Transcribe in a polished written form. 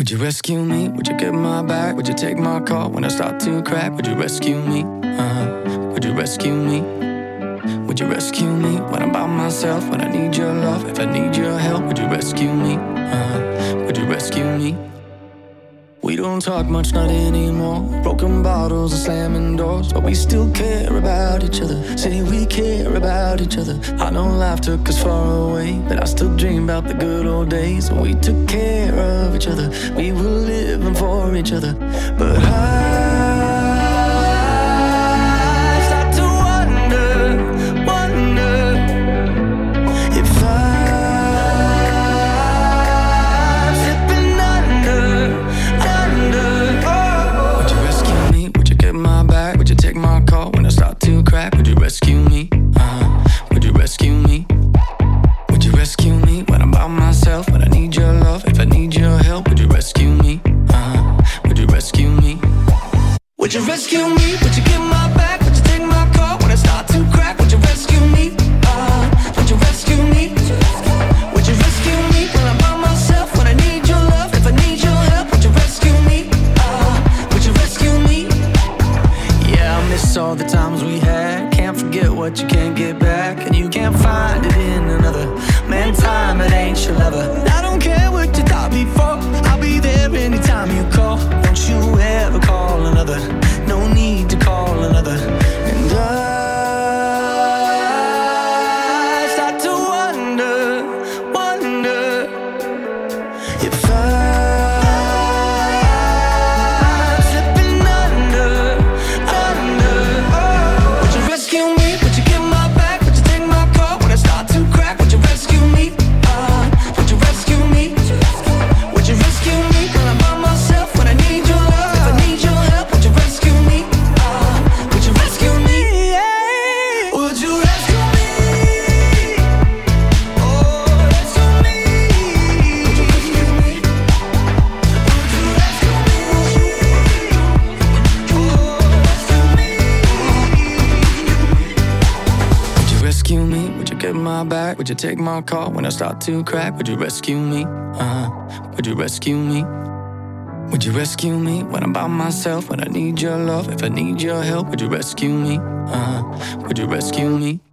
Would you rescue me? Would you get my back? Would you take my call when I start to crack? Would you rescue me? Would you rescue me? Would you rescue me when I'm by myself? When I need your love, if I need your help, would you rescue me? Would you rescue me? We don't talk much, not anymore. Broken bottles and slamming doors, but we still care about each other. Say we care about each other. I know life took us far away, but I still dream about the good old days when we took care of each other. We were living for each other. But I start to wonder if I'm slipping under. Would you rescue me? Would you get my back? Would you take my call when I start to crack? Would you rescue me? Would you rescue me? Would you rescue me when I'm by myself? When I need your love, if I need your help, would you rescue me? Would you rescue me? Would you rescue me? Would you get my back? Would you take my call when I start to crack? Would you rescue me? Would you rescue me? Would you rescue me when I'm by myself? When I need your love, if I need your help, would you rescue me? Would you rescue me? Yeah, I miss all the times we had. Can't forget what you can't get back, and you can't find it in another. Man, time, it ain't your lover. I don't care what you thought before. I'll be there anytime you call. Don't you ever call another. No need to call another. And I start to wonder if I'm slipping under. Would you rescue me? Would you get my back? Would you take my call when I start to crack? Would you rescue me? Would you rescue me? Would you rescue me when I'm by myself? When I need your love, if I need your help, would you rescue me? Would you rescue me? Would you rescue me? Oh, rescue me. Would you rescue me? Would you rescue me? Oh, rescue me. Would you rescue me? Would you get my back? Would you take my call when I start to crack? Would you rescue me? Would you rescue me? Would you rescue me when I'm by myself? When I need your love, if I need your help, would you rescue me? Would you rescue me?